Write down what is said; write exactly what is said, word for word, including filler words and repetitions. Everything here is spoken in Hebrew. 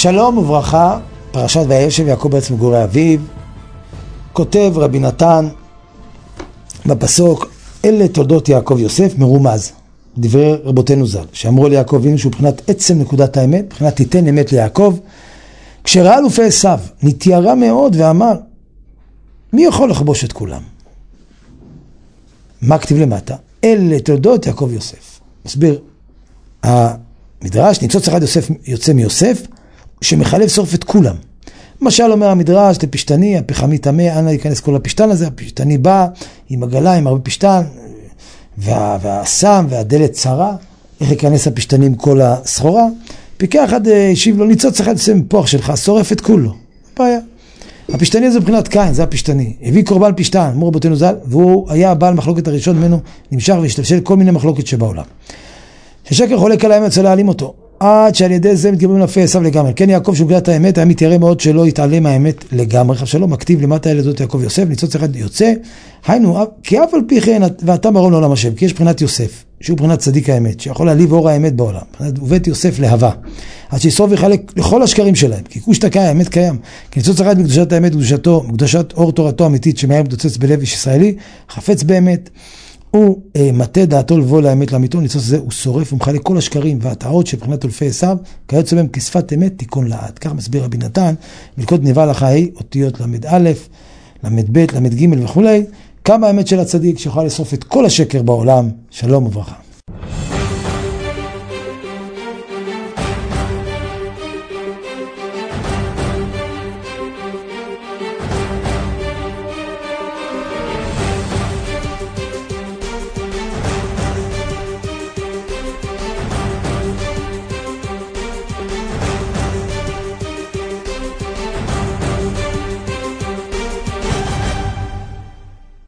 שלום וברכה, פרשת וישב יעקב בארץ מגורי אביו. כותב רבי נתן בפסוק, אלה תולדות יעקב יוסף, מרומז, דברי רבותינו ז"ל, שאמרו ליעקב אבינו שהוא מבחינת עצם נקודת האמת, מבחינת תיתן אמת ליעקב. כשראה אלופי עשיו, נתיירא מאוד ואמר, מי יכול לכבוש את כולם? מה כתיב למטה? אלה תולדות יעקב יוסף. מסביר המדרש, ניצוץ אחד יוסף יוצא מיוסף, שמחלב שורף את כולם. למשל אומר המדרש, לפשטני, הפחמי טמא, אנא ייכנס כל הפשטן הזה, הפשטני בא עם עגלה, עם הרבה פשטן, וה, והסם והדלת צרה, איך ייכנס הפשטני עם כל הסחורה? פיקח אחד השיב לו, ניצוץ אחד יוצא מפוח שלך, שורף את כולו. בעיה. הפשטני הזה מבחינת קין, זה הפשטני. הביא קורבן פשטן, אמרו רבותינו ז"ל, והוא היה הבעל מחלוקת הראשון ממנו, נמשך והשתלשל כל מיני מחלוקת שבעולם. ששקר חולק על האמת, רוצה להעלים אותו. עד שעל ידי זה מתגברים לפי עשיו לגמרי. כן, יעקב שמגילת האמת היה מתיירא מאוד שלא יתעלם מהאמת לגמרי. חב שלום, מכתיב למטה ילדות יעקב יוסף, ניצוץ אחד יוצא. היינו, כי אף על פי כן, ואתה מרום לעולם השם, כי יש בחינת יוסף, שהוא בחינת צדיק האמת, שיכול להליב אור האמת בעולם. ובית יוסף להווה. עד שישרוף ויחלק לכל השקרים שלהם. כי כוש תקע, האמת קיים. כי ניצוץ אחד מקדושת האמת, קדושתו, מקדושת אור תורתו אמיתית, שמאיר מתוצץ בלב איש ישראלי, חפץ באמת. הוא אה, מטה דעתו לבוא לאמת לאמיתו, ניצוץ הזה הוא שורף ומחלק כל השקרים והטעות של בחינת אלופי עשיו, כיוצא בהם כשפת אמת תיקון לעד. כך מסביר רבי נתן, מלכות ניבה לחיי, אותיות למד א', למד ב', למד ג' וכו', כמה האמת של הצדיק שיכולה לשרוף את כל השקר בעולם. שלום וברכה.